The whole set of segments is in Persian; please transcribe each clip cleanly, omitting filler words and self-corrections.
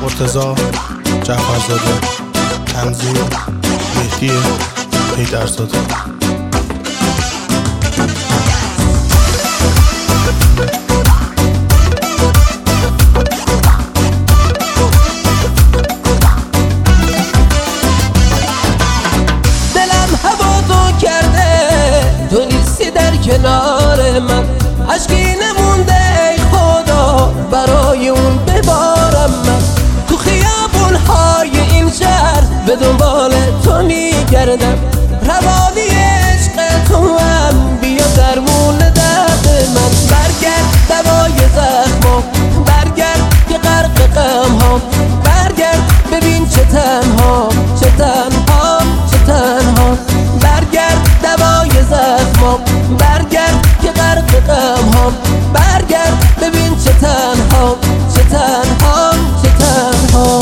مرتضی جعفرزاده، تنظیم مهدی حیدرزاده. کنار من عشقی نمونده ای خدا برای اون ببارم. من تو خیابون های این شهر به دنبال تو میگردم. روانی عشق تو هم بیا درمون درد من. برگرد دوای زخمام، برگرد که غرق غم هام، برگرد ببین چه تنها چه تنها چه تنها. برگرد دوای زخمام، برگرد که غرق غم هام، برگرد ببین چه تنها چه تنها چه تنها.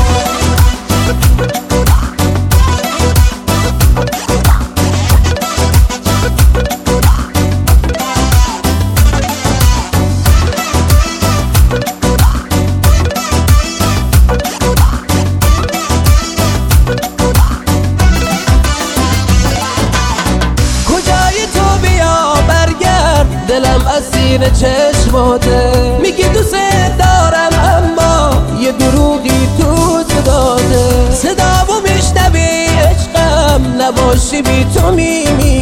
دلم اسیر چشماته، میگی دوست دارم اما یه دروغی تو صداته. صدامو میشنوی عشقم، نباشی بی تو میمیرم.